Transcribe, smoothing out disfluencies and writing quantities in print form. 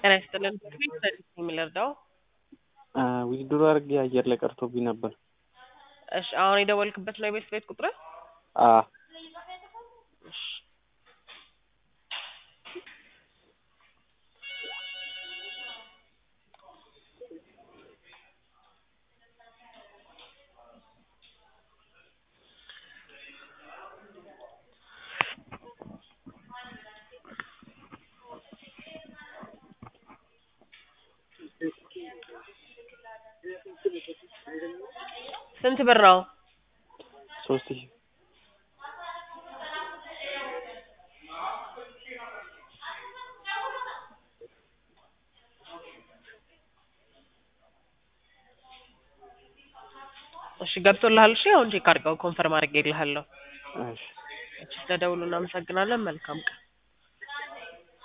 ጤና ይስጥልን። ሰርቪስ የሚለርዳው ዊዝድሮ አድርጌ አየር ላይ ቀርቶብኝ ነበር። እሺ፣ አሁን የደወልክበት ነው የቤት ቤት ቁጥር? አዎ። እሺ፣ ስንት ብር ነው? 3000 እሺ፣ ገብቶልሃል? እሺ፣ አሁን ቼክ አድርገው ኮንፈርም አድርጌልሃለሁ። እሺ። እሺ፣ ስለደውሉ እናመሰግናለን። መልካም ቀን።